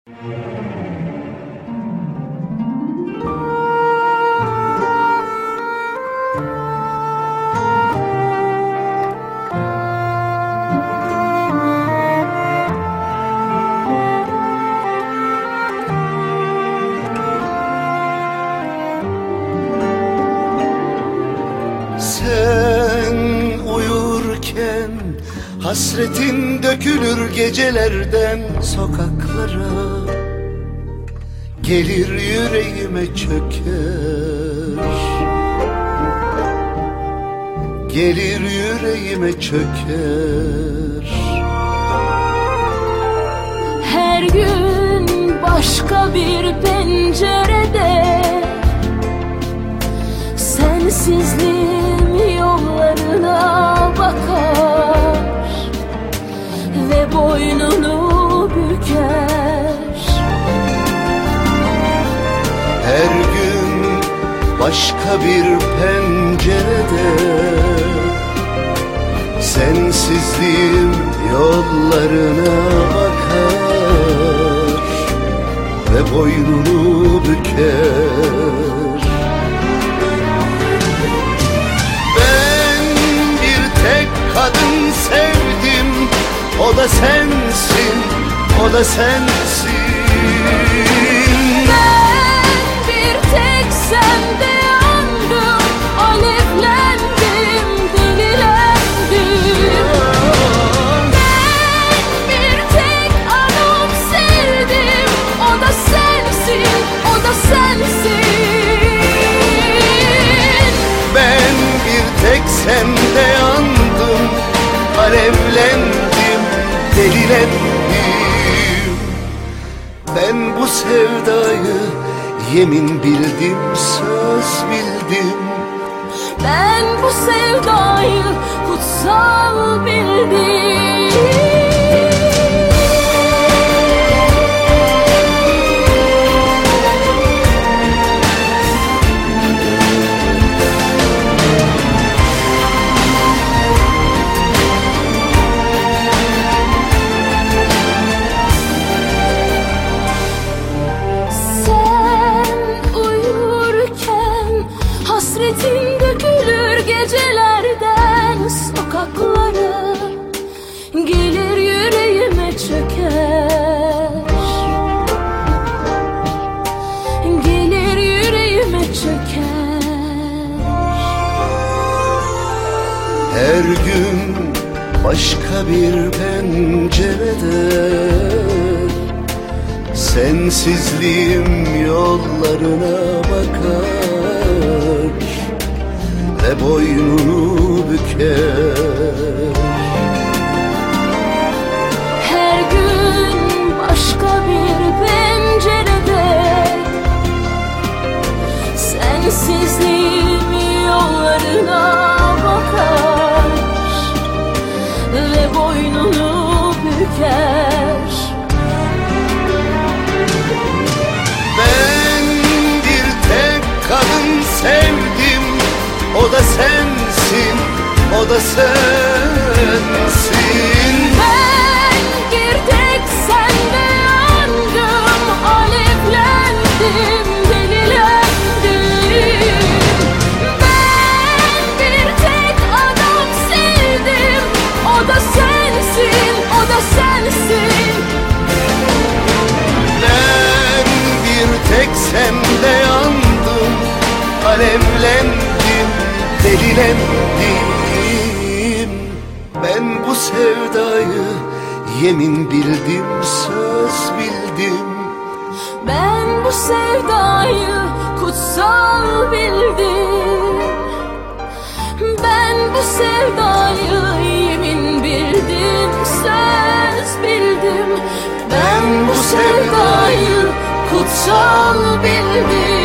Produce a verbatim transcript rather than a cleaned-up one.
Sen uyurken hasretin dökülür gecelerden sokaklara, gelir yüreğime çöker, gelir yüreğime çöker. Her gün başka bir pencerede sensizliğim yollarına bakar ve boynunu büker. Her gün başka bir pencerede sensizliğim yollarına bakar ve boynunu büker. Ben bir tek kadın sevdim, o da sensin, o da sensin. Ben bir tek sende yandım, alevlendim, delilendim. Ben bir tek adam sevdim, o da sensin, o da sensin. Ben bir tek sende yandım, alevlendim, delilendim. Ben bu sevdayı yemin bildim, söz bildim. Ben bu sevdayı kutsal bildim. Hasretin dökülür gecelerden sokaklara, gelir yüreğime çöker, gelir yüreğime çöker. Her gün başka bir pencerede sensizliğim yollarına bakar ve boynunu büker. Her gün başka bir pencerede sensizliğim yollarına bakar ve boynunu büker. Ben bir tek kadın sevdim, o da sensin, o da sensin. Ben bir tek sende yandım, alevlendim, delilendim. Ben bir tek adam sevdim, o da sensin, o da sensin. Ben bir tek sende yandım, alevlendim, delilendim. Ben bu sevdayı yemin bildim, söz bildim. Ben bu sevdayı kutsal bildim. Ben bu sevdayı yemin bildim, söz bildim. Ben bu sevdayı kutsal bildim.